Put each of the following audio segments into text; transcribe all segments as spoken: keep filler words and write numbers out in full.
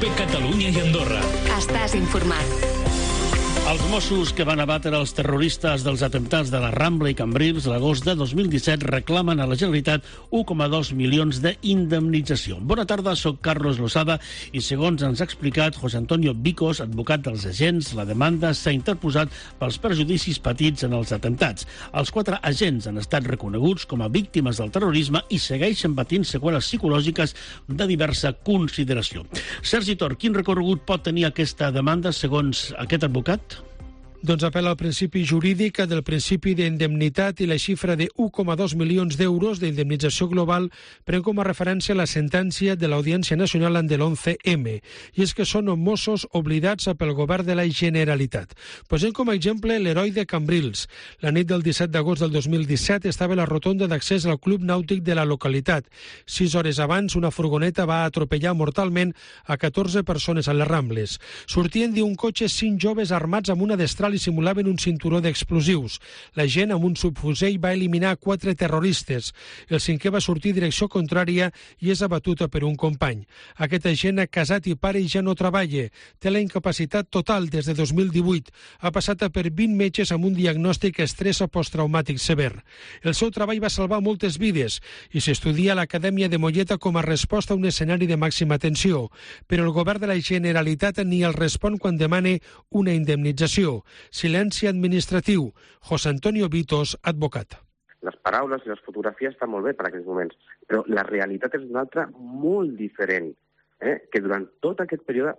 de Catalunya i Andorra. Estàs informat. Els Mossos que van abatre els terroristes dels atemptats de la Rambla i Cambrils l'agost de dos mil disset reclamen a la Generalitat un coma dos milions d'indemnització. Bona tarda, soc Carlos Losada i segons ens ha explicat José Antonio Vicos, advocat dels agents, la demanda s'ha interposat pels perjudicis patits en els atemptats. Els quatre agents han estat reconeguts com a víctimes del terrorisme i segueixen patint seqüeles psicològiques de diversa consideració. Sergi Tor, quin recorregut pot tenir aquesta demanda segons aquest advocat? Doncs apel·la al principi jurídic del principi d'indemnitat i la xifra de un coma dos milions d'euros d'indemnització global pren com a referència la sentència de l'Audiència Nacional de l'onze eme. I és que són Mossos oblidats pel govern de la Generalitat. Posem com a exemple l'heroi de Cambrils. La nit del disset d'agost del dos mil disset estava a la rotonda d'accés al club nàutic de la localitat. Sis hores abans, una furgoneta va atropellar mortalment a catorze persones a les Rambles. Sortien d'un cotxe cinc joves armats amb una destral i simulaven un cinturó d'explosius. La gent amb un subfusell va eliminar quatre terroristes. El cinquè va sortir direcció contrària i és abatut per un company. Aquest agent ha casat i pare i ja no treballa. Té la incapacitat total des de dos mil divuit. Ha passat per vint metges amb un diagnòstic estrès posttraumàtic sever. El seu treball va salvar moltes vides i s'estudia a l'Acadèmia de Molleta com a resposta a un escenari de màxima tensió. Però el govern de la Generalitat ni el respon quan demana una indemnització. Silenci administratiu. José Antonio Vitos, advocat. Les paraules i les fotografies estan molt bé per aquests moments, però la realitat és una altra molt diferent, eh? que durant tot aquest període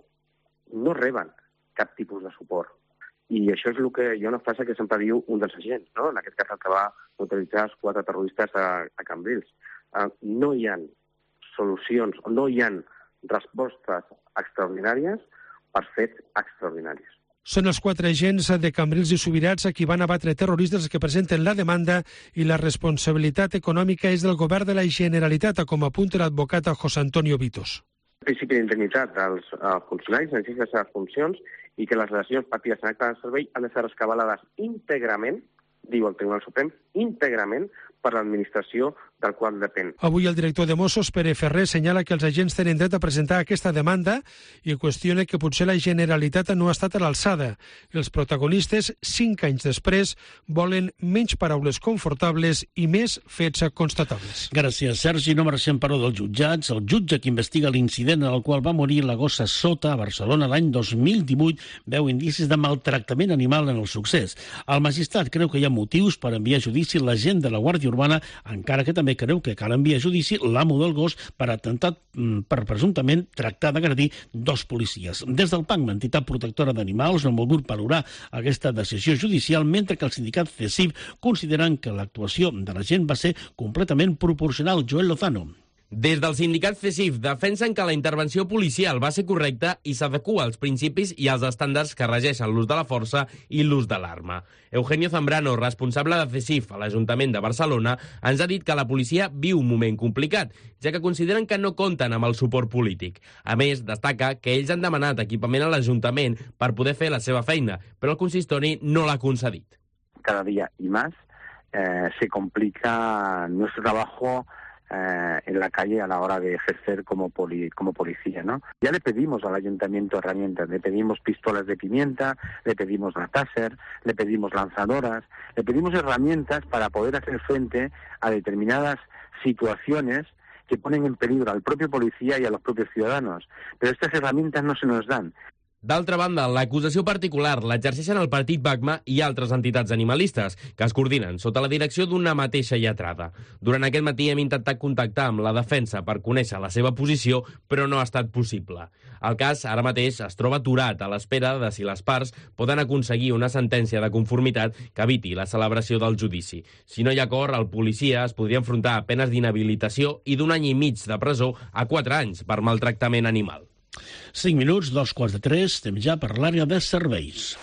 no reben cap tipus de suport. I això és el que hi ha una frase que sempre diu un dels agents, no? En aquest cas el que va utilitzar els quatre terroristes a, a Cambrils. Uh, no hi ha solucions, no hi ha respostes extraordinàries per fets extraordinaris. Són els quatre agents de Cambrils i Subirats a qui van abatre terroristes que presenten la demanda i la responsabilitat econòmica és del govern de la Generalitat, com apunta l'advocat José Antonio Vitos. El principi d'indemnitat dels uh, funcionaris en les seves funcions i que les lesions patides en acte de servei han de ser rescabalades íntegrament, diu el Tribunal Suprem, íntegrament per l'administració del qual depèn. Avui el director de Mossos, Pere Ferrer, senyala que els agents tenen dret a presentar aquesta demanda i qüestiona que potser la Generalitat no ha estat a l'alçada. Els protagonistes, cinc anys després, volen menys paraules confortables i més fets constatables. Gràcies, Sergi. No marxem, però, dels jutjats. El jutge que investiga l'incident en el qual va morir la gossa Sota a Barcelona l'any dos mil divuit veu indicis de maltractament animal en el succés. El magistrat creu que hi ha motius per enviar a judici l'agent de la Guàrdia Urbana, encara que també creu que cal enviar a judici l'amo del gos per atemptat per presumptament tractar d'agredir dos policies. Des del P A C, l'entitat protectora d'animals, no han volgut valorar aquesta decisió judicial, mentre que el sindicat C E S I F consideren que l'actuació de la gent va ser completament proporcional. Joel Lozano. Des del sindicat C E S I F defensen que la intervenció policial va ser correcta i s'adequa als principis i als estàndards que regeixen l'ús de la força i l'ús de l'arma. Eugenio Zambrano, responsable de C E S I F a l'Ajuntament de Barcelona, ens ha dit que la policia viu un moment complicat, ja que consideren que no compten amb el suport polític. A més, destaca que ells han demanat equipament a l'Ajuntament per poder fer la seva feina, però el consistori no l'ha concedit. Cada día y más eh, se complica nuestro trabajo Eh, en la calle a la hora de ejercer como, poli, como policía, ¿no? Ya le pedimos al ayuntamiento herramientas, le pedimos pistolas de pimienta, le pedimos la taser, le pedimos lanzadoras, le pedimos herramientas para poder hacer frente a determinadas situaciones que ponen en peligro al propio policía y a los propios ciudadanos. Pero estas herramientas no se nos dan. D'altra banda, l'acusació particular l'exerceixen el Partit BACMA i altres entitats animalistes, que es coordinen sota la direcció d'una mateixa lletrada. Durant aquest matí hem intentat contactar amb la defensa per conèixer la seva posició, però no ha estat possible. El cas ara mateix es troba aturat a l'espera de si les parts poden aconseguir una sentència de conformitat que eviti la celebració del judici. Si no hi ha acord, el policia es podria enfrontar a penes d'inhabilitació i d'un any i mig de presó a quatre anys per maltractament animal. cinc minuts, dos quarts de tres, temps ja per l'àrea de serveis.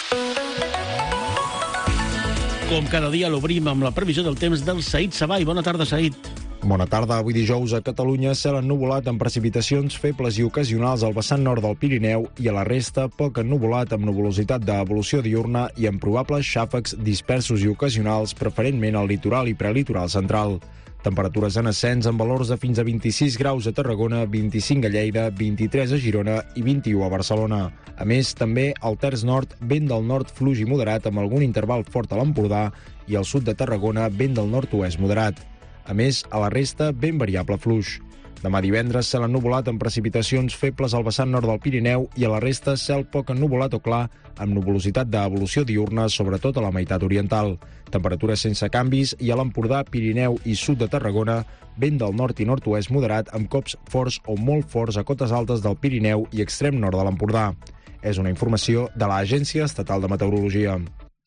Com cada dia l'obrim amb la previsió del temps del Said Savall. Bona tarda, Said. Bona tarda. Avui dijous a Catalunya cel ennuvolat amb precipitacions febles i ocasionals al vessant nord del Pirineu i a la resta poc ennuvolat amb nuvolositat d'evolució diurna i amb probables xàfecs dispersos i ocasionals, preferentment al litoral i prelitoral central. Temperatures en ascens amb valors de fins a vint-i-sis graus a Tarragona, vint-i-cinc a Lleida, vint-i-tres a Girona i vint-i-u a Barcelona. A més, també al terç nord, vent del nord fluix i moderat amb algun interval fort a l'Empordà i al sud de Tarragona, vent del nord-oest moderat. A més, a la resta, vent variable fluix. Demà divendres, cel ennuvolat amb precipitacions febles al vessant nord del Pirineu i a la resta, cel poc ennuvolat o clar, amb nuvolositat d'evolució diurna, sobretot a la meitat oriental. Temperatures sense canvis i a l'Empordà, Pirineu i sud de Tarragona, vent del nord i nord-oest moderat amb cops forts o molt forts a cotes altes del Pirineu i extrem nord de l'Empordà. És una informació de l'Agència Estatal de Meteorologia.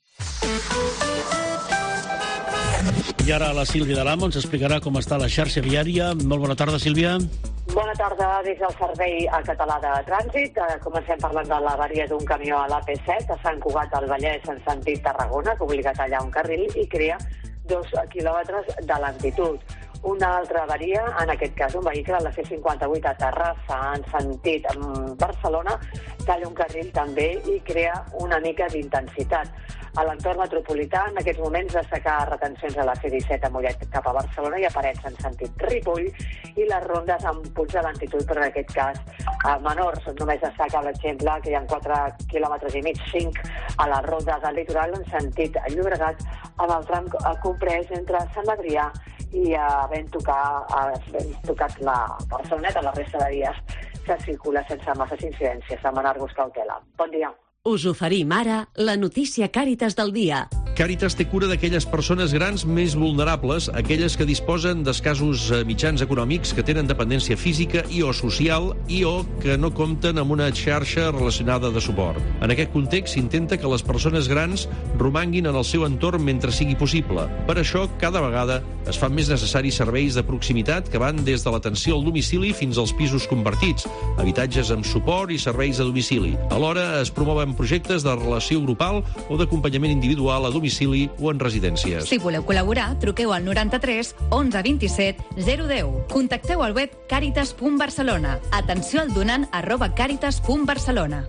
I ara la Sílvia de l'Amo ens explicarà com està la xarxa viària. Molt bona tarda, Sílvia. Bona tarda des del Servei Català de Trànsit. Comencem parlant de l'avaria d'un camió a l'A P set a Sant Cugat del Vallès en sentit Tarragona, que obliga a tallar un carril i crea dos quilòmetres de lentitud. Una altra avaria, en aquest cas un vehicle a la C cinquanta-vuit a Terrassa en sentit Barcelona, talla un carril també i crea una mica d'intensitat. A l'entorn metropolità, en aquests moments, destacar retencions a la C disset a Mollet cap a Barcelona i a Parets en sentit Ripoll i les rondes amb punts de lentitud, però en aquest cas menors. Només destacar l'exemple que hi ha quatre quilòmetres i mig, cinc a la ronda del litoral en sentit Llobregat, amb el tram comprès entre Sant Adrià i havent tocat la Barceloneta, la resta de dies que circula sense masses incidències. Demanar-vos cautela. Bon dia. Us oferim ara la notícia Càritas del dia. Càritas té cura d'aquelles persones grans més vulnerables, aquelles que disposen d'escassos mitjans econòmics, que tenen dependència física i o social i o que no compten amb una xarxa relacionada de suport. En aquest context s'intenta que les persones grans romanguin en el seu entorn mentre sigui possible. Per això, cada vegada es fan més necessaris serveis de proximitat que van des de l'atenció al domicili fins als pisos compartits, habitatges amb suport i serveis a domicili. Alhora es promouen projectes de relació grupal o d'acompanyament individual a domicili o en residències. Si voleu col·laborar, truqueu al noranta-tres onze vint-i-set zero deu. Contacteu al web càritas punt barcelona. Atenció al donant arroba càritas punt barcelona.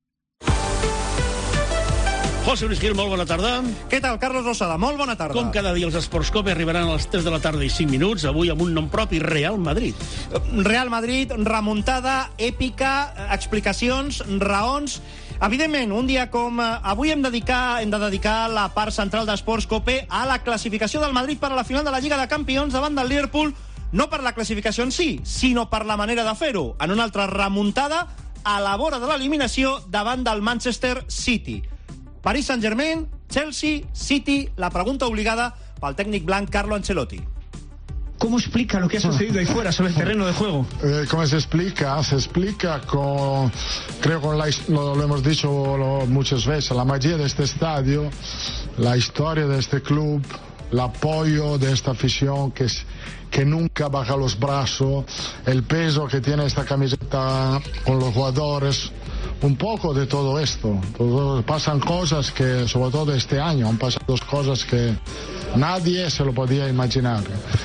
José Luis Gil, molt bona tarda. Què tal, Carlos Rosada? Molt bona tarda. Com cada dia els Esports Cope arribaran a les tres de la tarda i cinc minuts, avui amb un nom propi, Real Madrid. Real Madrid, remuntada, èpica, explicacions, raons. Evidentment, un dia com avui hem, dedicar, hem de dedicar la part central d'Esports Cope a la classificació del Madrid per a la final de la Lliga de Campions davant del Liverpool, no per la classificació en si, sinó per la manera de fer-ho, en una altra remuntada a la vora de l'eliminació davant del Manchester City. Paris Saint-Germain, Chelsea, City, la pregunta obligada pel tècnic blanc Carlo Ancelotti. ¿Cómo explica lo que ha sucedido ahí fuera sobre el terreno de juego? Eh, ¿Cómo se explica? Se explica con, creo con la, lo, lo hemos dicho lo, muchas veces, la magia de este estadio, la historia de este club, el apoyo de esta afición que, es, que nunca baja los brazos, el peso que tiene esta camiseta con los jugadores. Un poco de todo esto. Todo, pasan cosas que, sobre todo este año, han pasado cosas que nadie se lo podía imaginar.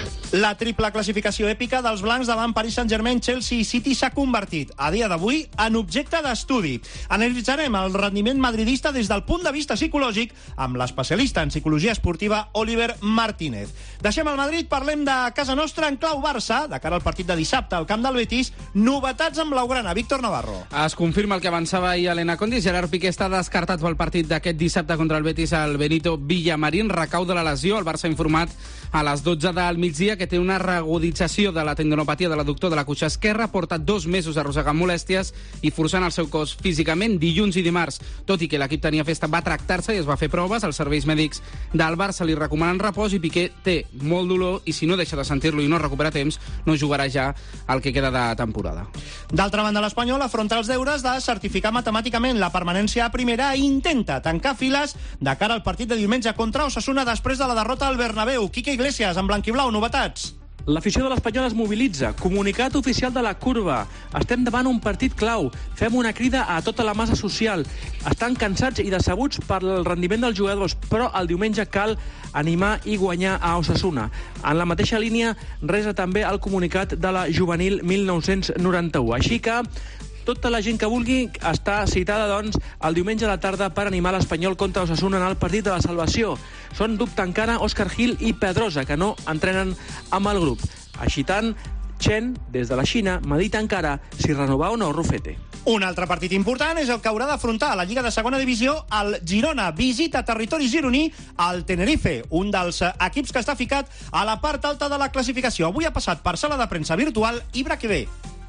La triple classificació èpica dels blancs davant Paris Saint-Germain, Chelsea i City s'ha convertit, a dia d'avui, en objecte d'estudi. Analitzarem el rendiment madridista des del punt de vista psicològic amb l'especialista en psicologia esportiva Oliver Martínez. Deixem el Madrid, parlem de casa nostra en clau Barça, de cara al partit de dissabte al camp del Betis, novetats amb blaugrana. Víctor Navarro. Es confirma el que avançava ahir Elena Condis. Gerard Piqué està descartat pel partit d'aquest dissabte contra el Betis al Benito Villamarín. Recau de la lesió, el Barça ha informat a les dotze del migdia que té una reagudització de la tendinopatia de l'adductor de la cuixa esquerra, porta dos mesos arrossegant molèsties i forçant el seu cos físicament. Dilluns i dimarts, tot i que l'equip tenia festa, va tractar-se i es va fer proves. Els serveis mèdics del Barça li recomanen repòs i Piqué té molt dolor i si no deixa de sentir-lo i no recupera temps, no jugarà ja el que queda de temporada. D'altra banda, l'Espanyol afronta els deures de certificar matemàticament la permanència a primera i intenta tancar files de cara al partit de diumenge contra Osasuna després de la derrota al Bernabéu. Quique Iglesias, en blanquiblau, novetats. L'afició de l'Espanyol es mobilitza. Comunicat oficial de la curva. Estem davant un partit clau. Fem una crida a tota la massa social. Estan cansats i decebuts per el rendiment dels jugadors, però el diumenge cal animar i guanyar a Osasuna. En la mateixa línia resa també el comunicat de la juvenil mil nou-cents noranta-u. Així que Tota la gent que vulgui està citada, doncs, el diumenge a la tarda per animar l'Espanyol contra l'Osasuna en el partit de la salvació. Són Duc Tancana, Òscar Gil i Pedrosa, que no entrenen amb el grup. Així tant, Chen, des de la Xina, medita encara si renovar o no Rufete. Un altre partit important és el que haurà d'afrontar a la Lliga de Segona Divisió el Girona. Visita territori gironí al Tenerife, un dels equips que està ficat a la part alta de la classificació. Avui ha passat per sala de premsa virtual Ibra Quevé.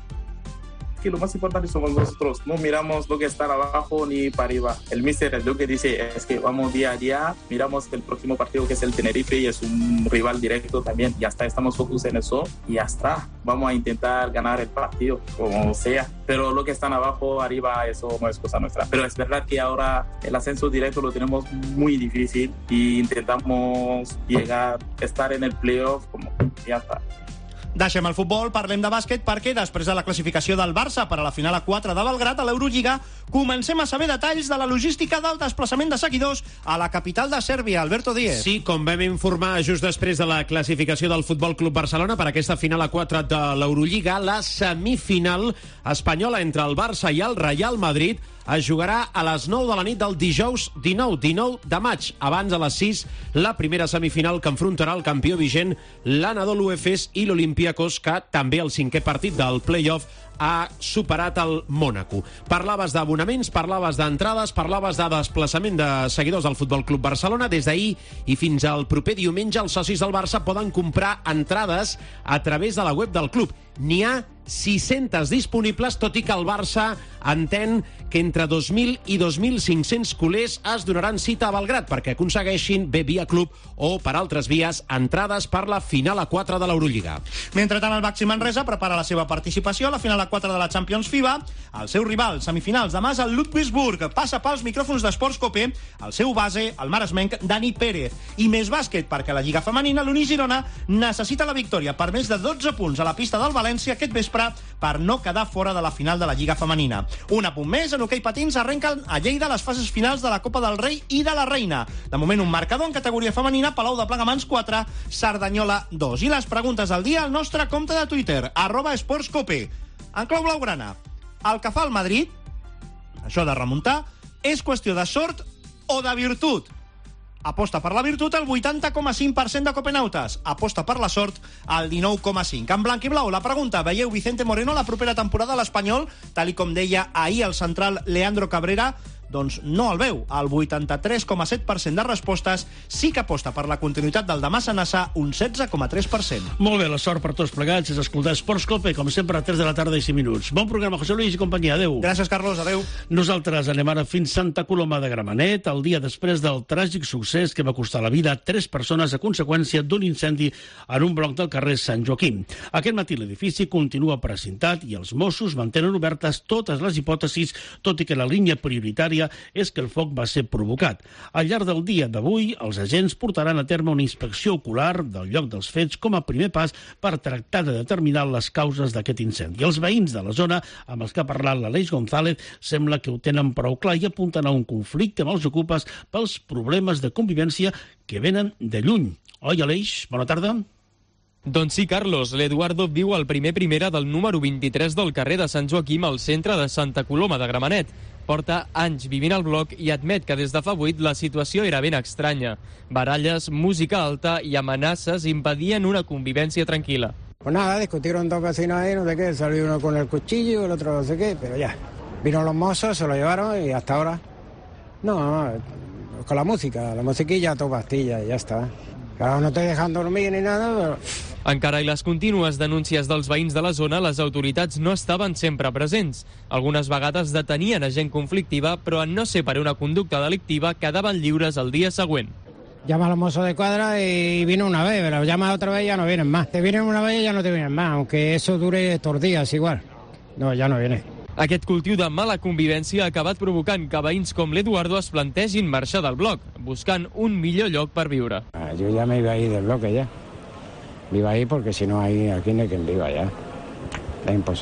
Que lo más importante somos nosotros, no miramos lo que está abajo ni para arriba. El míster lo que dice es que vamos día a día, miramos el próximo partido que es el Tenerife y es un rival directo también, ya está, estamos focusados en eso y ya está, vamos a intentar ganar el partido como sea, pero lo que están abajo, arriba, eso no es cosa nuestra. Pero es verdad que ahora el ascenso directo lo tenemos muy difícil y intentamos llegar, estar en el playoff, como ya está. Deixem el futbol, parlem de bàsquet, perquè després de la classificació del Barça per a la final a quatre de Belgrat a l'Eurolliga, comencem a saber detalls de la logística del desplaçament de seguidors a la capital de Sèrbia. Alberto Díez. Sí, com vam informar just després de la classificació del Futbol Club Barcelona per aquesta final a quatre de l'Eurolliga, la semifinal espanyola entre el Barça i el Real Madrid es jugarà a les nou de la nit del dijous dinou, dinou de maig. Abans, a les sis, la primera semifinal que enfrontarà el campió vigent, l'Anadolu Efes i l'Olympiakos, que també el cinquè partit del play-off ha superat el Mònaco. Parlaves d'abonaments, parlaves d'entrades, parlaves de desplaçament de seguidors del Futbol Club Barcelona. Des d'ahir i fins al proper diumenge, els socis del Barça poden comprar entrades a través de la web del club. N'hi ha sis-centes disponibles, tot i que el Barça entén que entre dos mil i dos mil cinc-cents culers es donaran cita a Belgrat perquè aconsegueixin, bé via club o per altres vies, entrades per la final a quatre de l'Eurolliga. Mentrestant, el Baxi Manresa prepara la seva participació a la final a quatre de la Champions FIBA. El seu rival, semifinals, demà és el Ludwigsburg. Passa pels micròfons d'Esports Copé el seu base, el maresmenc Dani Pérez. I més bàsquet, perquè la Lliga Femenina, l'Uni Girona, necessita la victòria per més de dotze punts a la pista del València aquest vespre per no quedar fora de la final de la Lliga Femenina. Un apunt més, en hoquei patins arrenquen a Lleida les fases finals de la Copa del Rei i de la Reina. De moment, un marcador en categoria femenina, Palau de Plegamans quatre, Cerdanyola dos. I les preguntes del dia al nostre compte de Twitter, arroba esportscope. En clau blaugrana, el que fa el Madrid, això de remuntar, és qüestió de sort o de virtut? Aposta per la virtut el vuitanta coma cinc per cent de copenautes. Aposta per la sort el dinou coma cinc. En blanc i blau, la pregunta: veieu Vicente Moreno la propera temporada a l'Espanyol? Tal i com deia ahir el central Leandro Cabrera, doncs no el veu. El vuitanta-tres coma set per cent de respostes sí que aposta per la continuïtat del demà Sanassa, un setze coma tres per cent. Molt bé, la sort per tots plegats és escoltar Esports Cope, com sempre, a tres de la tarda i cinc minuts. Bon programa, José Luis i companyia. Adéu. Gràcies, Carlos. Adéu. Nosaltres anem ara fins Santa Coloma de Gramenet, el dia després del tràgic succés que va costar la vida a tres persones a conseqüència d'un incendi en un bloc del carrer Sant Joaquim. Aquest matí l'edifici continua precintat i els Mossos mantenen obertes totes les hipòtesis, tot i que la línia prioritària és que el foc va ser provocat. Al llarg del dia d'avui, els agents portaran a terme una inspecció ocular del lloc dels fets com a primer pas per tractar de determinar les causes d'aquest incendi. Els veïns de la zona, amb els que ha parlat l'Aleix González, sembla que ho tenen prou clar i apunten a un conflicte amb els ocupes pels problemes de convivència que venen de lluny. Oi, Aleix? Bona tarda. Doncs sí, Carlos. L'Eduardo viu al primer primera del número vint-i-tres del carrer de Sant Joaquim, al centre de Santa Coloma de Gramenet. Porta anys vivint al bloc i admet que des de fa vuit la situació era ben estranya. Baralles, música alta i amenaces impedien una convivència tranquil·la. Pues nada, discutieron dos vecinos ahí, no sé qué, salió uno con el cuchillo y el otro no sé qué, pero ya. Vino los mozos, se lo llevaron y hasta ahora... No, no, con la música, la musiquilla a tu pastilla y ya está. Claro, no te dejan dormir ni nada, però... Encara i les contínues denúncies dels veïns de la zona, les autoritats no estaven sempre presents. Algunes vegades detenien a gent conflictiva, però en no ser per una conducta delictiva quedaven lliures el dia següent. Llama a los mozos de cuadra y vino una vez, pero llama otra vez y ya no vienen más. Te vienen una vez y ya no te vienen más, aunque eso dure estos días igual. No, ya no viene. Aquest cultiu de mala convivència ha acabat provocant que veïns com l'Eduardo es plantegin marxar del bloc, buscant un millor lloc per viure. Ah, yo ya me iba a ir del bloque ya. Me iba a ir porque si no hay aquí no hay quien viva ya. Es imposible.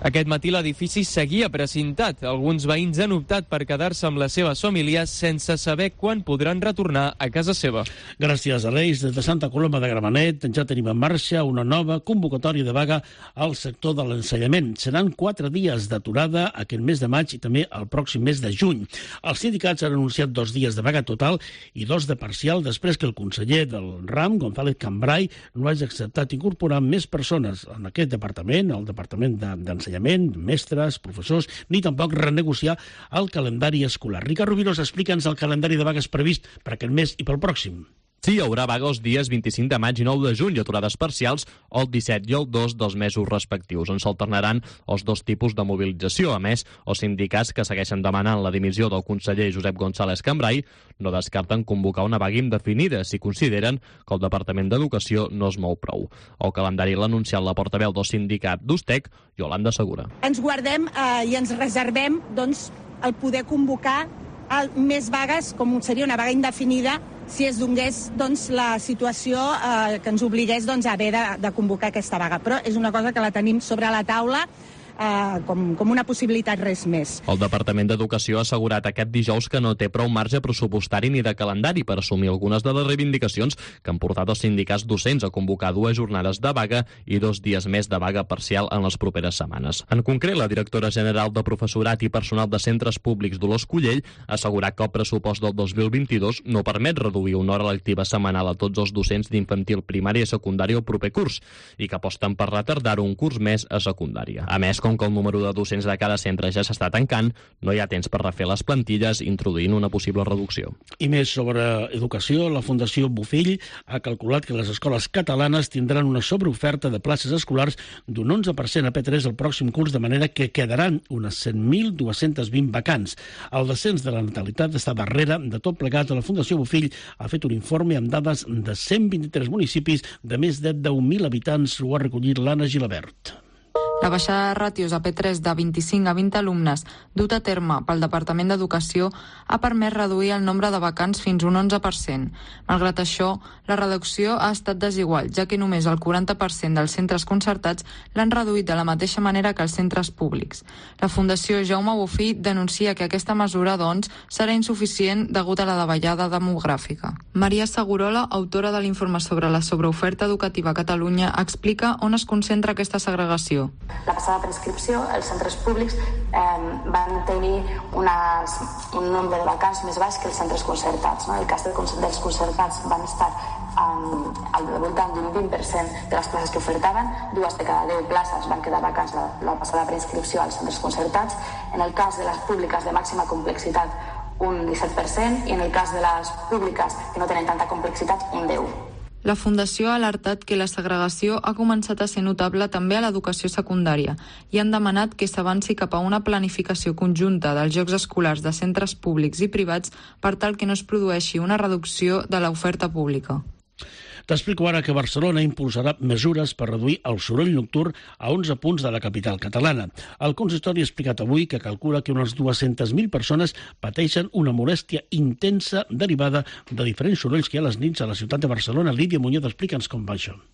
Aquest matí l'edifici seguia precintat. Alguns veïns han optat per quedar-se amb les seves famílies sense saber quan podran retornar a casa seva. Gràcies a Reis, des de Santa Coloma de Gramenet ja tenim en marxa una nova convocatòria de vaga al sector de l'ensenyament. Seran quatre dies d'aturada aquest mes de maig i també el pròxim mes de juny. Els sindicats han anunciat dos dies de vaga total i dos de parcial després que el conseller del ram, González Cambray, no hagi acceptat incorporar més persones en aquest departament, el departament d'ensenyament, mestres, professors, ni tampoc renegociar el calendari escolar. Ricard Rubiros, explica'ns el calendari de vagues previst per aquest mes i pel pròxim. Sí, hi haurà vaga els dies vint-i-cinc de maig i nou de juny, aturades parcials el disset i el dos dels mesos respectius, on s'alternaran els dos tipus de mobilització. A més, els sindicats que segueixen demanant la dimissió del conseller Josep González Cambray no descarten convocar una vaga indefinida si consideren que el Departament d'Educació no es mou prou. El calendari l'ha anunciat la portaveu del sindicat d'Ustec, Yolanda Segura. Ens guardem eh, i ens reservem doncs, el poder convocar el, més vagues, com seria una vaga indefinida, si es donés doncs, la situació eh, que ens obligués doncs, a haver de, de convocar aquesta vaga. Però és una cosa que la tenim sobre la taula eh, com, com una possibilitat, res més. El Departament d'Educació ha assegurat aquest dijous que no té prou marge pressupostari ni de calendari per assumir algunes de les reivindicacions que han portat els sindicats docents a convocar dues jornades de vaga i dos dies més de vaga parcial en les properes setmanes. En concret, la directora general de Professorat i Personal de Centres Públics, Dolors Cullell, ha assegurat que el pressupost del dos mil vint-i-dos no permet reduir una hora lectiva setmanal a tots els docents d'infantil, primària i secundària el proper curs i que aposten per retardar un curs més a secundària. A més, com que el número de docents de cada centre ja s'està tancant, no hi ha temps per refer les plantilles, introduint una possible reducció. I més sobre educació, la Fundació Bofill ha calculat que les escoles catalanes tindran una sobreoferta de places escolars d'un onze per cent a P tres el pròxim curs, de manera que quedaran unes cent mil dos-cents vint vacants. El descens de la natalitat està darrere de tot plegat. La Fundació Bofill ha fet un informe amb dades de cent vint-i-tres municipis de més de deu mil habitants. Ho ha recollit l'Anna Gilabert. La baixada de ràtios a P tres de vint-i-cinc a vint alumnes dut a terme pel Departament d'Educació ha permès reduir el nombre de vacants fins un onze per cent. Malgrat això, la reducció ha estat desigual, ja que només el quaranta per cent dels centres concertats l'han reduït de la mateixa manera que els centres públics. La Fundació Jaume Bofill denuncia que aquesta mesura, doncs, serà insuficient degut a la davallada demogràfica. Maria Segurola, autora de l'informe sobre la sobreoferta educativa a Catalunya, explica on es concentra aquesta segregació. La passada preinscripció, els centres públics eh, van tenir unes, un nombre de vacants més baix que els centres concertats. No? En el cas dels concertats van estar um, al voltant d'un vint per cent de les places que ofertaven, dues de cada deu places van quedar vacants la, la passada preinscripció als centres concertats. En el cas de les públiques de màxima complexitat, un disset per cent, i en el cas de les públiques que no tenen tanta complexitat, un deu per cent. La Fundació ha alertat que la segregació ha començat a ser notable també a l'educació secundària i han demanat que s'avanci cap a una planificació conjunta dels jocs escolars de centres públics i privats per tal que no es produeixi una reducció de l'oferta pública. T'explico ara que Barcelona impulsarà mesures per reduir el soroll nocturn a onze punts de la capital catalana. El consistori ha explicat avui que calcula que unes dues-centes mil persones pateixen una molèstia intensa derivada de diferents sorolls que hi ha a les nits a la ciutat de Barcelona. Lídia Muñoz, explica'ns com va això.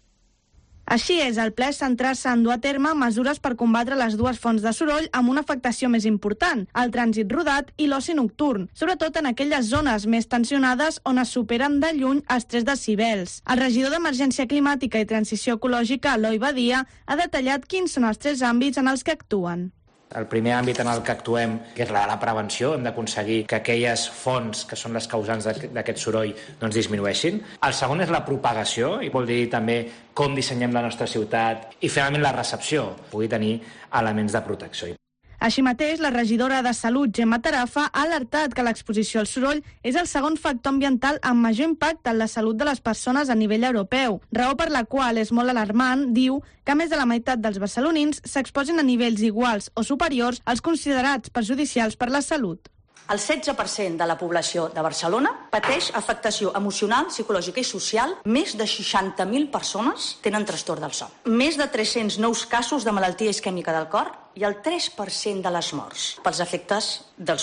Així és, el ple és centrar-se en dur a terme mesures per combatre les dues fonts de soroll amb una afectació més important, el trànsit rodat i l'oci nocturn, sobretot en aquelles zones més tensionades on es superen de lluny els tres decibels. El regidor d'Emergència Climàtica i Transició Ecològica, Eloi Badia, ha detallat quins són els tres àmbits en els que actuen. El primer àmbit en el que actuem, que és la, la prevenció, hem d'aconseguir que aquelles fonts que són les causants d'aquest soroll doncs, disminueixin. El segon és la propagació, i vol dir també com dissenyem la nostra ciutat, i finalment la recepció, pugui tenir elements de protecció. Així mateix, la regidora de Salut, Gemma Tarafa, ha alertat que l'exposició al soroll és el segon factor ambiental amb major impacte en la salut de les persones a nivell europeu, raó per la qual és molt alarmant, diu, que més de la meitat dels barcelonins s'exposin a nivells iguals o superiors als considerats perjudicials per la salut. El setze per cent de la població de Barcelona pateix afectació emocional, psicològica i social. Més de seixanta mil persones tenen trastorn del son. Més de tres-cents nous casos de malaltia isquèmica del cor i el tres per cent de les morts pels efectes del soroll.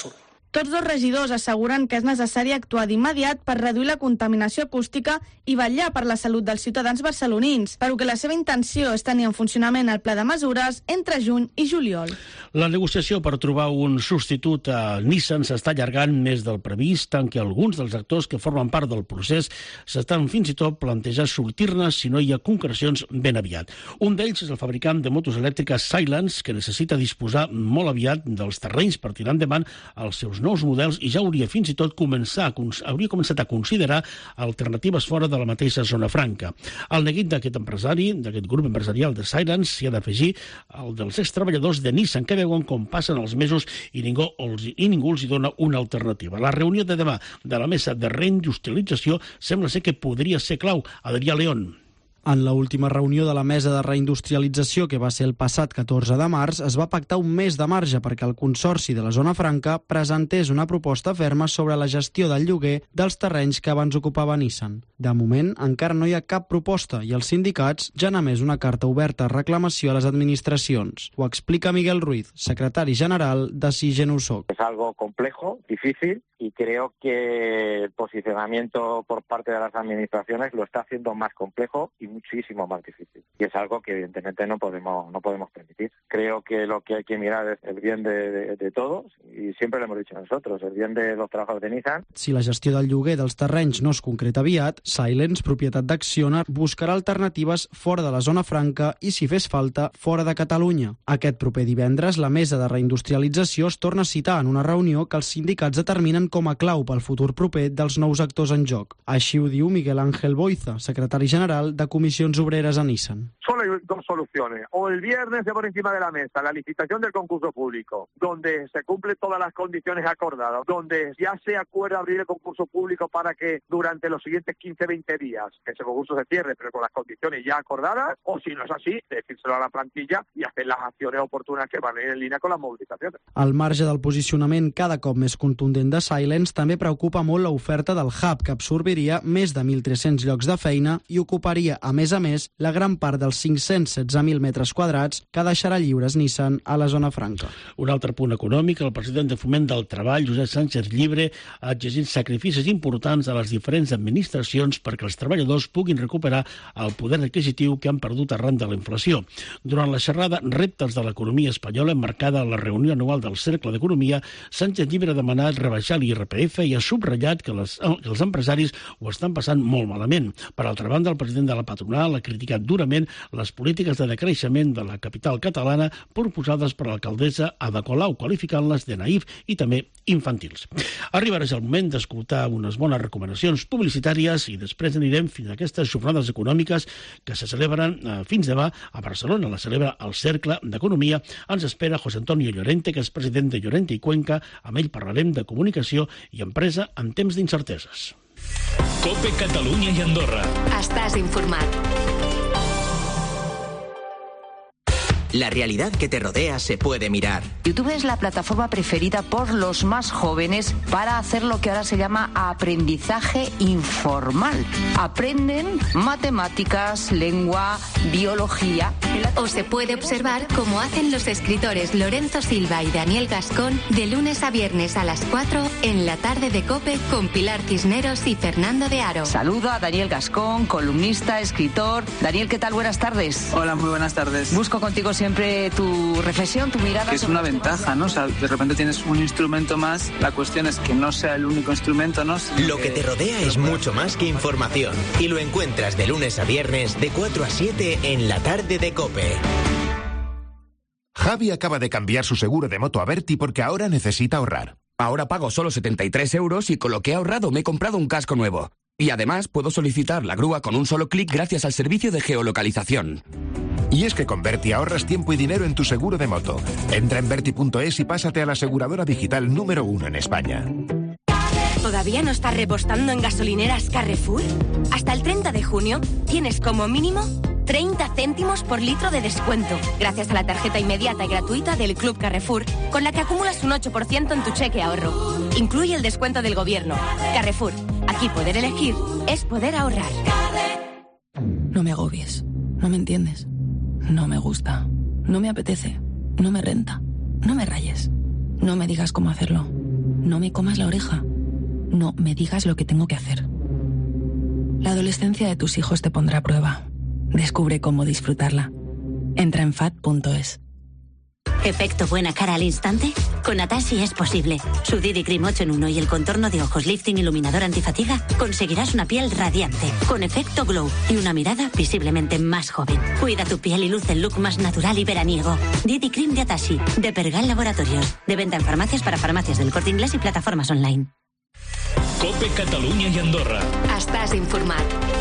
Tots dos regidors asseguren que és necessari actuar d'immediat per reduir la contaminació acústica i vetllar per la salut dels ciutadans barcelonins, però que la seva intenció és tenir en funcionament el pla de mesures entre juny i juliol. La negociació per trobar un substitut a Nissan s'està allargant més del previst, tant que alguns dels actors que formen part del procés s'estan fins i tot plantejant sortir-ne si no hi ha concrecions ben aviat. Un d'ells és el fabricant de motos elèctriques Silence, que necessita disposar molt aviat dels terrenys per tirar endavant els seus nous models i ja hauria fins i tot començar, hauria començat a considerar alternatives fora de la mateixa zona franca. Al neguit d'aquest empresari, d'aquest grup empresarial de Silence, s'hi ha d'afegir el dels extreballadors de Nissan, que veuen com passen els mesos i ningú, els, i ningú els hi dona una alternativa. La reunió de demà de la mesa de reindustrialització sembla ser que podria ser clau. Adrià León. En l'última reunió de la mesa de reindustrialització, que va ser el passat catorze de març, es va pactar un mes de marge perquè el Consorci de la Zona Franca presentés una proposta ferma sobre la gestió del lloguer dels terrenys que abans ocupava Nissan. De moment, encara no hi ha cap proposta i els sindicats ja han emès una carta oberta a reclamació a les administracions. Ho explica Miguel Ruiz, secretari general de Sigen Usoc. Es algo complejo, difícil, y creo que el posicionamiento por parte de las administraciones lo está haciendo más complejo y muchísimo más difícil. Y es algo que evidentemente no podemos no podemos permitir. Creo que lo que hay que mirar es el bien de, de, de todos, y siempre lo hemos dicho nosotros, el bien de los trabajadores de Nissan. Si la gestió del lloguer dels terrenys no es concreta aviat, Silence, propietat d'Acciona, buscarà alternatives fora de la zona franca i, si fes falta, fora de Catalunya. Aquest proper divendres, la mesa de reindustrialització es torna a citar en una reunió que els sindicats determinen com a clau pel futur proper dels nous actors en joc. Així ho diu Miguel Ángel Boiza, secretari general de Comisiones Obreras a Nissan. Solo hay dos soluciones. O el viernes se pone encima de la mesa la licitación del concurso público, donde se cumplen todas las condiciones acordadas, donde ya se acuerda abrir el concurso público para que durante los siguientes quince a veinte días ese concurso se cierre, pero con las condiciones ya acordadas, o si no es así, decírselo a la plantilla y hacer las acciones oportunas que van en línea con las movilizaciones. Al marge del posicionament cada cop més contundent de Silence, també preocupa molt l'oferta del hub, que absorbiria més de mil tres-cents llocs de feina i ocuparia, a més a més, la gran part dels cinc-cents setze mil metres quadrats que deixarà lliures Nissan a la zona franca. Un altre punt econòmic, el president de Foment del Treball, Josep Sánchez Llibre, ha exigit sacrificis importants a les diferents administracions perquè els treballadors puguin recuperar el poder adquisitiu que han perdut arran de la inflació. Durant la xerrada Reptes de l'economia espanyola, emmarcada a la reunió anual del Cercle d'Economia, Sánchez Llibre ha demanat rebaixar l'I R P F i ha subratllat que, les, que els empresaris ho estan passant molt malament. Per altra banda, el president de la patronal ha criticat durament les polítiques de decreixement de la capital catalana proposades per l'alcaldessa Ada Colau, qualificant-les de naïf i també infantils. Arribarà ja el moment d'escoltar unes bones recomanacions publicitàries i després anirem fins a aquestes jornades econòmiques que se celebren eh, fins demà a Barcelona. La celebra el Cercle d'Economia. Ens espera José Antonio Llorente, que és president de Llorente i Cuenca. Amb ell parlarem de comunicació i empresa en temps d'incerteses. COPE Catalunya i Andorra. Estàs informat. La realidad que te rodea se puede mirar. YouTube es la plataforma preferida por los más jóvenes para hacer lo que ahora se llama aprendizaje informal. Aprenden matemáticas, lengua, biología. O se puede observar cómo hacen los escritores Lorenzo Silva y Daniel Gascón de lunes a viernes a las cuatro en la tarde de COPE con Pilar Cisneros y Fernando de Aro. Saludo a Daniel Gascón, columnista, escritor. Daniel, ¿qué tal? Buenas tardes. Hola, muy buenas tardes. Busco contigo siempre tu reflexión, tu mirada. Que es una ventaja, ¿no? O sea, de repente tienes un instrumento más. La cuestión es que no sea el único instrumento, ¿no? Sino lo que, que te rodea es mucho más que información. Y lo encuentras de lunes a viernes de cuatro a siete en la tarde de COPE. Javi acaba de cambiar su seguro de moto a Berti porque ahora necesita ahorrar. Ahora pago solo setenta y tres euros y con lo que he ahorrado me he comprado un casco nuevo. Y además puedo solicitar la grúa con un solo clic gracias al servicio de geolocalización. Y es que con Berti ahorras tiempo y dinero en tu seguro de moto. Entra en berti punto es y pásate a la aseguradora digital número uno en España. ¿Todavía no estás repostando en gasolineras Carrefour? Hasta el treinta de junio tienes como mínimo treinta céntimos por litro de descuento, gracias a la tarjeta inmediata y gratuita del Club Carrefour, con la que acumulas un ocho por ciento en tu cheque ahorro. Incluye el descuento del gobierno. Carrefour, aquí poder elegir es poder ahorrar. No me agobies, no me entiendes, no me gusta, no me apetece, no me renta, no me rayes, no me digas cómo hacerlo. No me comas la oreja. No me digas lo que tengo que hacer. La adolescencia de tus hijos te pondrá a prueba. Descubre cómo disfrutarla. Entra en fat punto es. ¿Efecto buena cara al instante? Con Atashi es posible. Su D D Cream ocho en uno y el contorno de ojos lifting iluminador antifatiga conseguirás una piel radiante, con efecto glow y una mirada visiblemente más joven. Cuida tu piel y luce el look más natural y veraniego. D D Cream de Atashi, de Pergal Laboratorios. De venta en farmacias para farmacias del Corte Inglés y plataformas online. Cope Catalunya i Andorra. Estás informat.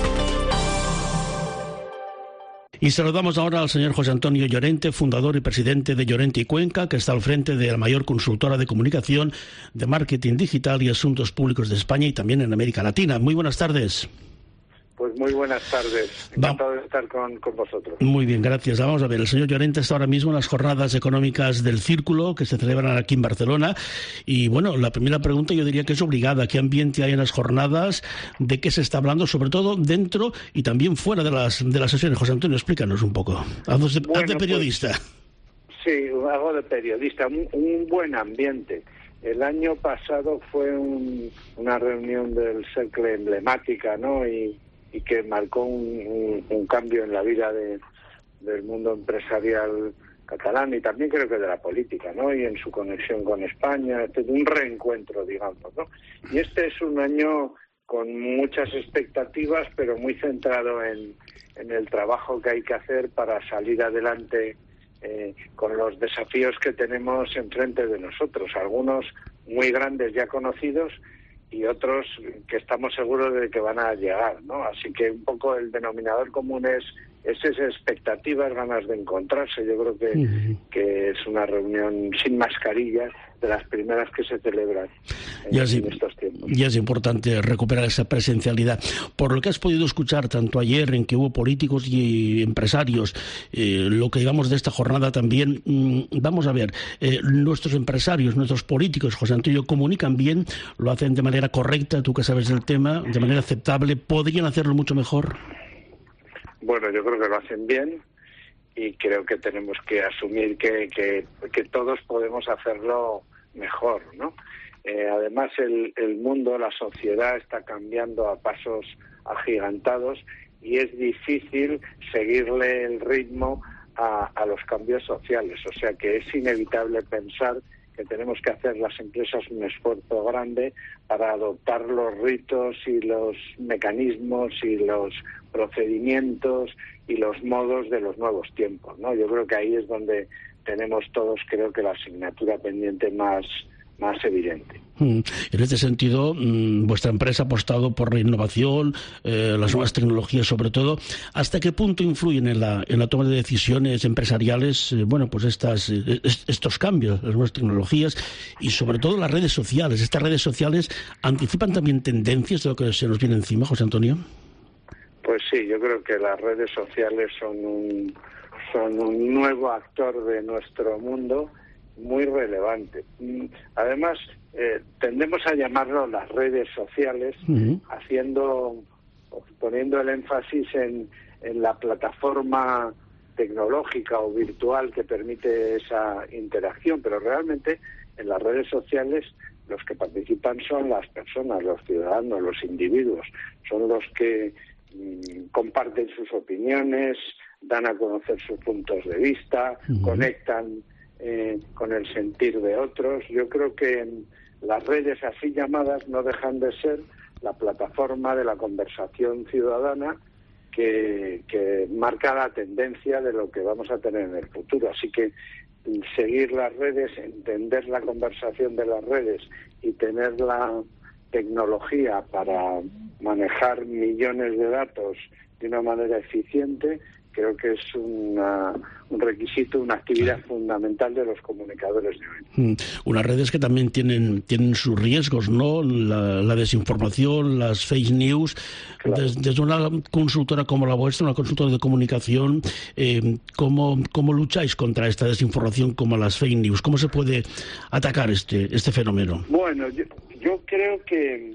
Y saludamos ahora al señor José Antonio Llorente, fundador y presidente de Llorente y Cuenca, que está al frente de la mayor consultora de comunicación, de marketing digital y asuntos públicos de España y también en América Latina. Muy buenas tardes. Pues muy buenas tardes. Encantado Va. de estar con, con vosotros. Muy bien, gracias. Vamos a ver, el señor Llorente está ahora mismo en las jornadas económicas del Círculo que se celebran aquí en Barcelona. Y bueno, la primera pregunta yo diría que es obligada. ¿Qué ambiente hay en las jornadas? ¿De qué se está hablando? Sobre todo dentro y también fuera de las, de las sesiones. José Antonio, explícanos un poco. Haz de, bueno, haz de periodista. Pues, sí, hago de periodista. Un, un buen ambiente. El año pasado fue un, una reunión del Cercle emblemática, ¿no? Y y que marcó un, un, un cambio en la vida de, del mundo empresarial catalán y también creo que de la política, ¿no? Y en su conexión con España, este, un reencuentro, digamos, ¿no? Y este es un año con muchas expectativas, pero muy centrado en, en el trabajo que hay que hacer para salir adelante eh, con los desafíos que tenemos enfrente de nosotros, algunos muy grandes ya conocidos y otros que estamos seguros de que van a llegar, ¿no? Así que un poco el denominador común es, es esas expectativas, ganas de encontrarse. Yo creo que, uh-huh. que es una reunión sin mascarillas, de las primeras que se celebran en, ya es, en estos tiempos. Ya es importante recuperar esa presencialidad. Por lo que has podido escuchar tanto ayer en que hubo políticos y empresarios, eh, lo que digamos de esta jornada también, mmm, vamos a ver, eh, nuestros empresarios, nuestros políticos, José Antonio, comunican bien, lo hacen de manera correcta, tú que sabes del tema, de manera aceptable, ¿podrían hacerlo mucho mejor? Bueno, yo creo que lo hacen bien. Y creo que tenemos que asumir que, que, que todos podemos hacerlo mejor, ¿no? Eh, además, el, el mundo, la sociedad está cambiando a pasos agigantados y es difícil seguirle el ritmo a, a los cambios sociales. O sea que es inevitable pensar que tenemos que hacer las empresas un esfuerzo grande para adoptar los ritos y los mecanismos y los procedimientos y los modos de los nuevos tiempos, ¿no? Yo creo que ahí es donde tenemos todos, creo que la asignatura pendiente más, más evidente. En este sentido, vuestra empresa ha apostado por la innovación, eh, las nuevas tecnologías sobre todo. ¿Hasta qué punto influyen en la, en la toma de decisiones empresariales, eh, bueno, pues estas, eh, estos cambios, las nuevas tecnologías y sobre todo las redes sociales? ¿Estas redes sociales anticipan también tendencias de lo que se nos viene encima, José Antonio? Pues sí, yo creo que las redes sociales son un, son un nuevo actor de nuestro mundo muy relevante. Además, eh, tendemos a llamarlo las redes sociales, uh-huh. haciendo, poniendo el énfasis en, en la plataforma tecnológica o virtual que permite esa interacción, pero realmente en las redes sociales los que participan son las personas, los ciudadanos, los individuos, son los que mmm, comparten sus opiniones, dan a conocer sus puntos de vista, uh-huh. conectan Eh, con el sentir de otros. Yo creo que las redes así llamadas no dejan de ser la plataforma de la conversación ciudadana que, que marca la tendencia de lo que vamos a tener en el futuro. Así que seguir las redes, entender la conversación de las redes y tener la tecnología para manejar millones de datos de una manera eficiente, creo que es una, un requisito, una actividad fundamental de los comunicadores de hoy. Unas redes que también tienen tienen sus riesgos, ¿no? La, la desinformación, las fake news. Claro. Des, desde una consultora como la vuestra, una consultora de comunicación, eh, ¿cómo, ¿cómo lucháis contra esta desinformación como las fake news? ¿Cómo se puede atacar este, este fenómeno? Bueno, yo, yo creo que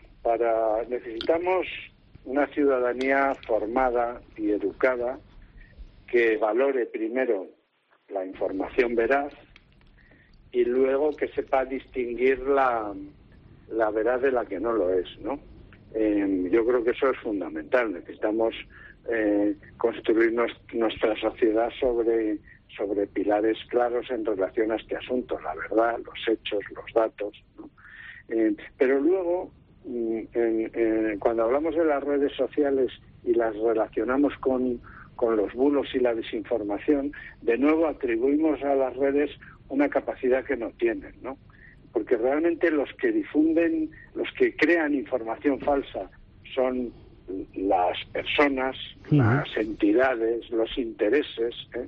para necesitamos una ciudadanía formada y educada que valore primero la información veraz, y luego que sepa distinguir la, la verdad de la que no lo es, ¿no? Eh, yo creo que eso es fundamental. Necesitamos eh, construir nos, nuestra sociedad sobre, sobre pilares claros en relación a este asunto, la verdad, los hechos, los datos, ¿no? Eh, pero luego, en, en, cuando hablamos de las redes sociales y las relacionamos con, con los bulos y la desinformación, de nuevo atribuimos a las redes una capacidad que no tienen, ¿no? Porque realmente los que difunden, los que crean información falsa son las personas, uh-huh. las entidades, los intereses, ¿eh?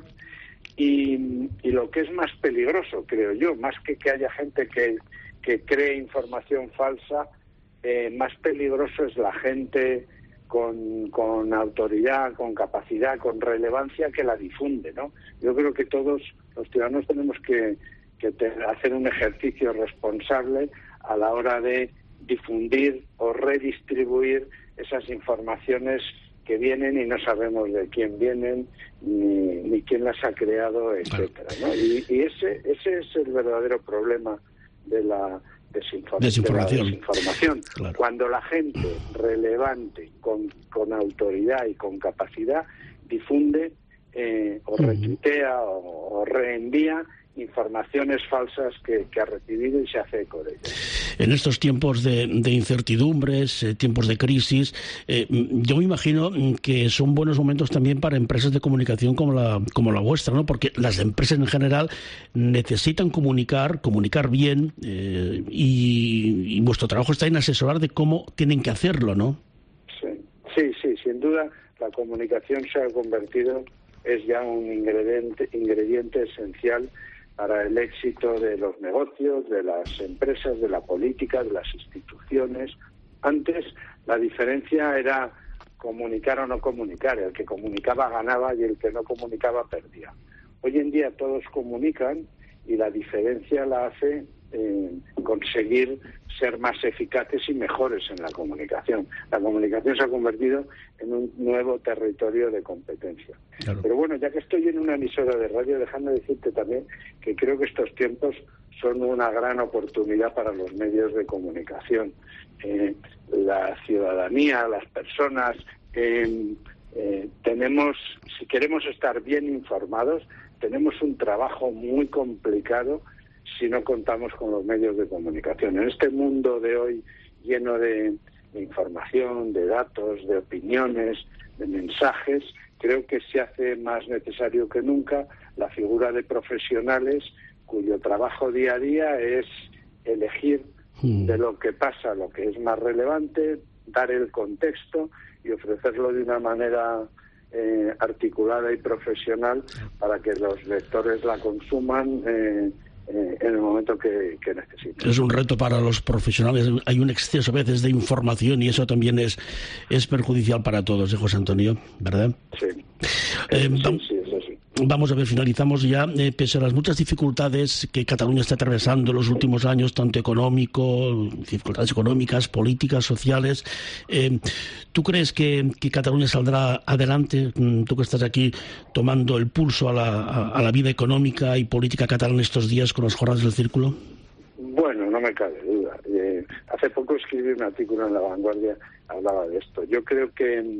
y, y lo que es más peligroso, creo yo, más que que haya gente que, que cree información falsa, eh, más peligroso es la gente con, con autoridad, con capacidad, con relevancia que la difunde, ¿no? Yo creo que todos los ciudadanos tenemos que que te, hacer un ejercicio responsable a la hora de difundir o redistribuir esas informaciones que vienen y no sabemos de quién vienen ni, ni quién las ha creado, etcétera, ¿no? Y, y ese ese es el verdadero problema de la desinform- desinformación. De la desinformación. Claro. Cuando la gente relevante, con, con autoridad y con capacidad, difunde eh, o uh-huh. retuitea o, o reenvía informaciones falsas que, que ha recibido y se hace eco de ellas. En estos tiempos de, de incertidumbres, eh, tiempos de crisis, eh, yo me imagino que son buenos momentos también para empresas de comunicación como la, como la vuestra, ¿no? Porque las empresas en general necesitan comunicar, comunicar bien, eh, y, y vuestro trabajo está en asesorar de cómo tienen que hacerlo, ¿no? Sí, sí, sí, sin duda la comunicación se ha convertido, es ya un ingrediente, ingrediente esencial para el éxito de los negocios, de las empresas, de la política, de las instituciones. Antes la diferencia era comunicar o no comunicar. El que comunicaba ganaba y el que no comunicaba perdía. Hoy en día todos comunican y la diferencia la hace eh, conseguir ser más eficaces y mejores en la comunicación. La comunicación se ha convertido en un nuevo territorio de competencia. Claro. Pero bueno, ya que estoy en una emisora de radio, déjame decirte también que creo que estos tiempos son una gran oportunidad para los medios de comunicación. Eh, la ciudadanía, las personas, eh, eh, tenemos, si queremos estar bien informados, tenemos un trabajo muy complicado si no contamos con los medios de comunicación. En este mundo de hoy lleno de, de información, de datos, de opiniones, de mensajes, creo que se hace más necesario que nunca la figura de profesionales cuyo trabajo día a día es elegir mm. de lo que pasa lo que es más relevante, dar el contexto y ofrecerlo de una manera eh, articulada y profesional para que los lectores la consuman eh, Eh, en el momento que, que necesiten. Es un reto para los profesionales. Hay un exceso a veces de información y eso también es, es perjudicial para todos, ¿eh, José Antonio? ¿Verdad? Sí. Eh, sí, sí, eso sí. Vamos a ver, finalizamos ya. Eh, pese a las muchas dificultades que Cataluña está atravesando en los últimos años, tanto económico, dificultades económicas, políticas, sociales, eh, ¿tú crees que, que Cataluña saldrá adelante? Tú que estás aquí tomando el pulso a la, a, a la vida económica y política catalana estos días con las jornadas del Círculo. Bueno, no me cabe duda. Eh, hace poco escribí un artículo en La Vanguardia, hablaba de esto. Yo creo que,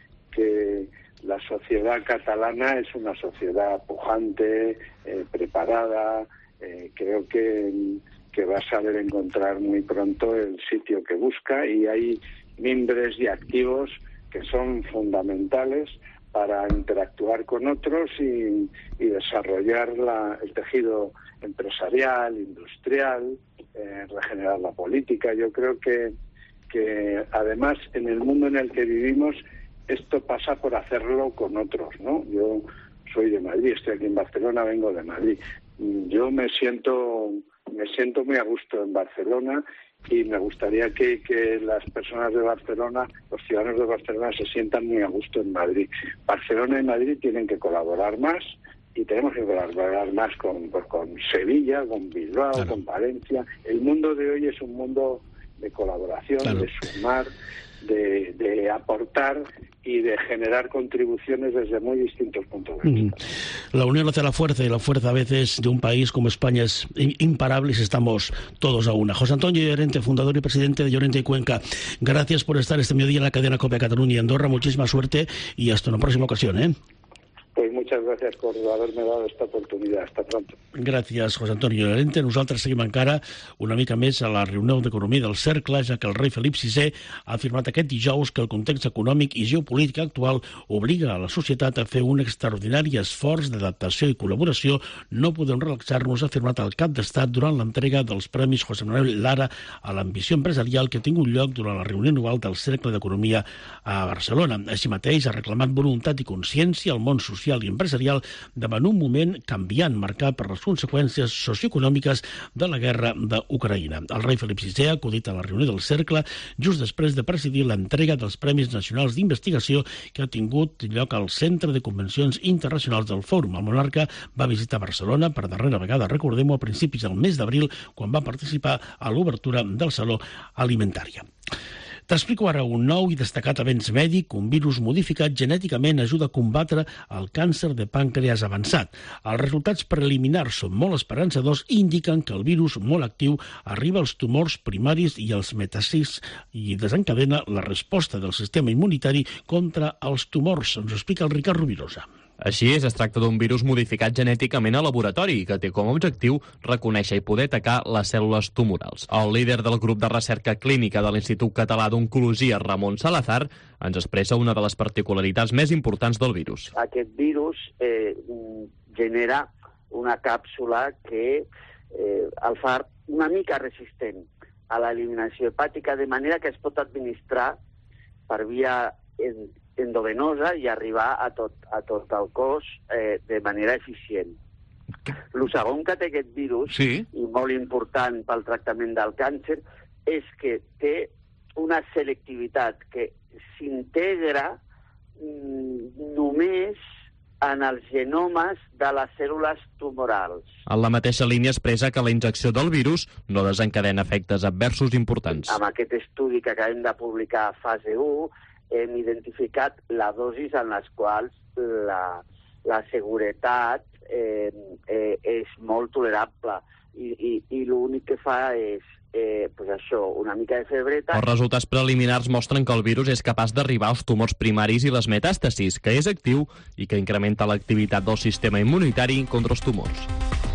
que la sociedad catalana es una sociedad pujante, eh, preparada. Eh, creo que, que va a saber encontrar muy pronto el sitio que busca y hay mimbres y activos que son fundamentales para interactuar con otros y, y desarrollar la, el tejido empresarial, industrial, eh, regenerar la política. Yo creo que, que además en el mundo en el que vivimos esto pasa por hacerlo con otros, ¿no? Yo soy de Madrid, estoy aquí en Barcelona, vengo de Madrid. Yo me siento me siento muy a gusto en Barcelona y me gustaría que, que las personas de Barcelona, los ciudadanos de Barcelona se sientan muy a gusto en Madrid. Barcelona y Madrid tienen que colaborar más y tenemos que colaborar más con, pues, con Sevilla, con Bilbao, claro. con Valencia. El mundo de hoy es un mundo de colaboración, claro, de sumar, de, de aportar y de generar contribuciones desde muy distintos puntos de vista. Mm. La unión hace la fuerza, y la fuerza a veces de un país como España es imparable si estamos todos a una. José Antonio Llorente, fundador y presidente de Llorente y Cuenca, gracias por estar este mediodía en la cadena COPE Catalunya y Andorra. Muchísima suerte y hasta una próxima ocasión, ¿eh? Pues muchas gracias por haberme dado esta oportunidad. Hasta pronto. Gràcies, José Antonio Llorente. Nosaltres seguim encara una mica més a la reunió d'Economia del Cercle, ja que el rei Felip sisè ha afirmat aquest dijous que el context econòmic i geopolític actual obliga a la societat a fer un extraordinari esforç d'adaptació i col·laboració. No podem relaxar-nos, ha afirmat el cap d'Estat durant l'entrega dels Premis José Manuel Lara a l'ambició empresarial que ha tingut lloc durant la reunió anual del Cercle d'Economia a Barcelona. Així mateix, ha reclamat voluntat i consciència al món social i empresarial davant un moment canviant marcat per les conseqüències socioeconòmiques de la guerra d'Ucraïna. El rei Felip sisè ha acudit a la reunió del Cercle just després de presidir l'entrega dels Premis Nacionals d'Investigació que ha tingut lloc al Centre de Convencions Internacionals del Fòrum. El monarca va visitar Barcelona per darrera vegada, recordem-ho, a principis del mes d'abril, quan va participar a l'obertura del Saló Alimentària. T'explico ara un nou i destacat avenç mèdic. Un virus modificat genèticament ajuda a combatre el càncer de pàncreas avançat. Els resultats preliminars són molt esperançadors i indiquen que el virus molt actiu arriba als tumors primaris i als metàstasis i desencadena la resposta del sistema immunitari contra els tumors. Ens ho explica el Ricard Rovirosa. Així és, es tracta d'un virus modificat genèticament a laboratori i que té com a objectiu reconèixer i poder atacar les cèl·lules tumorals. El líder del grup de recerca clínica de l'Institut Català d'Oncologia, Ramon Salazar, ens expressa una de les particularitats més importants del virus. Aquest virus eh, genera una càpsula que eh, el fa una mica resistent a l'eliminació hepàtica, de manera que es pot administrar per via endovenosa i arribar a tot, a tot el cos eh, de manera eficient. El segon que té aquest virus, sí, i molt important pel tractament del càncer, és que té una selectivitat que s'integra mm, només en els genomes de les cèl·lules tumorals. En la mateixa línia expressa que la injecció del virus no desencadena efectes adversos importants. Amb aquest estudi que acabem de publicar a fase u, hem identificat la dosis en les quals la, la seguretat eh, eh, és molt tolerable i, i, i l'únic que fa és eh, pues això, una mica de febreta. Els resultats preliminars mostren que el virus és capaç d'arribar als tumors primaris i les metàstasis, que és actiu i que incrementa l'activitat del sistema immunitari contra els tumors.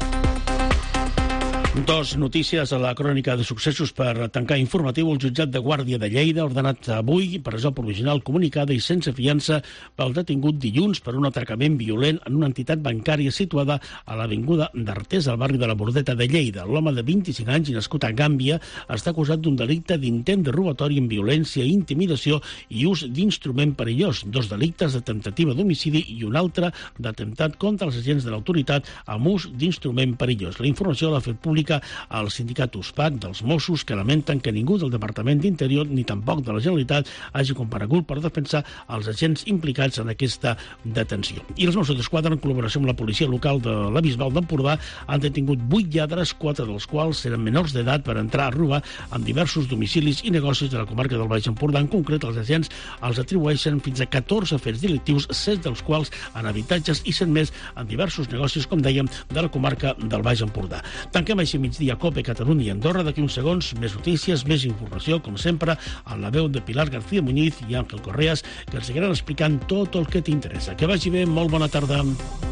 Dos notícies a la crònica de successos per tancar informatiu. El jutjat de Guàrdia de Lleida ha ordenat avui presó provisional comunicada i sense fiança pel detingut dilluns per un atracament violent en una entitat bancària situada a l'avinguda d'Artés, al barri de la Bordeta de Lleida. L'home de vint-i-cinc anys i nascut a Gàmbia està acusat d'un delicte d'intent de robatori amb violència, intimidació i ús d'instrument perillós, dos delictes de temptativa d'homicidi i un altre d'atemptat contra els agents de l'autoritat amb ús d'instrument perillós. La informació l'ha fet pública al sindicat USPAT dels Mossos, que lamenten que ningú del Departament d'Interior ni tampoc de la Generalitat hagi comparegut per defensar els agents implicats en aquesta detenció. I els Mossos d'Esquadra, en col·laboració amb la policia local de la Bisbal d'Empordà, han detingut vuit lladres, quatre dels quals eren menors d'edat, per entrar a robar en diversos domicilis i negocis de la comarca del Baix Empordà. En concret, els agents els atribueixen fins a catorze fets delictius, set dels quals en habitatges i set més en diversos negocis, com dèiem, de la comarca del Baix Empordà. Tanquem així migdia COPE Catalunya i Andorra. D'aquí uns segons, més notícies, més informació, com sempre, amb la veu de Pilar García Muñiz i Àngel Correas, que ens seguiran explicant tot el que t'interessa. Que vagi bé, molt bona tarda.